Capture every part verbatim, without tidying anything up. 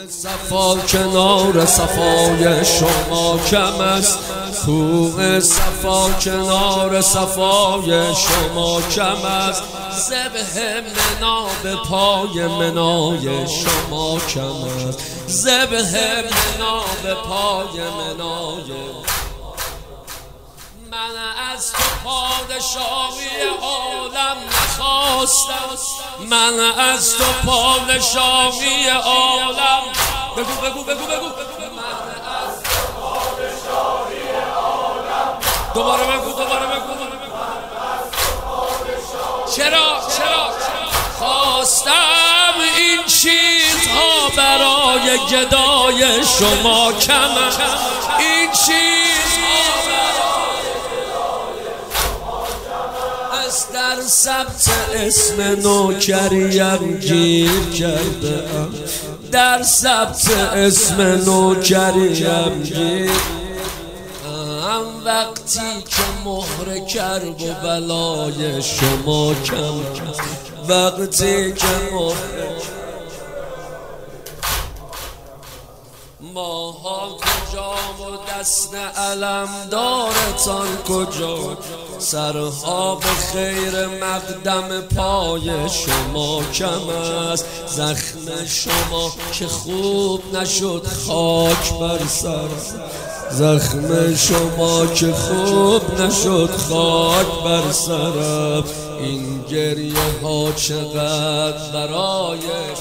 صفا کنار صفای شما کم است، کوه صفا کنار صفای شما کم است. ذبح منا به پای منای شما کم است، ذبح منا به پای منای. من از تو پادشاهی عالم نخواستم، من از تو پادشاهی عالم. بگو بگو بگو بگو من از تو پادشاهی عالم. دوباره بگو دوباره بگو چرا چرا خواستم این چیزها برای گدای شما کم است، این چیزها در ثبت اسم نوکریم گیر کردم، در ثبت اسم نوکریم گیر. وقتی که مهر کرب و بلای شما کم، وقتی که مهر ماها کجا و دست علمدارتان کجا، سرها به خیر مقدم پای شما کم است. زخم شما که خوب نشد خاک بر سر، زخم شما که خوب نشد خاک بر سرم. این گریه ها چقدر برای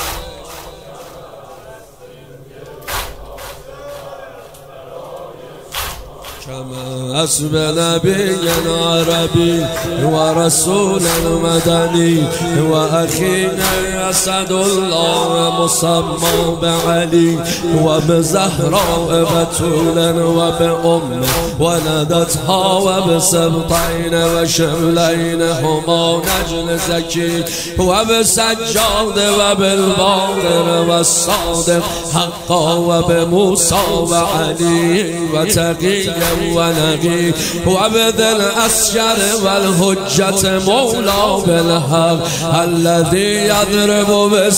كما حسب نبي عربي ورسول مدني وأخينا أسد الله مصمم بعلي وبزهراء بتول وبأم ولدتها وبسبطين وشملين هما نجل زكي وبسجاد وبالباقر والصادق حقا وبموسى وعلي وتقي ونبي وبذي الأسجر والهجة مولى بالحق الذي يضرب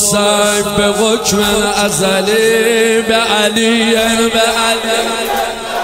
بالسيف بحكم الأزلي بعلي بعلي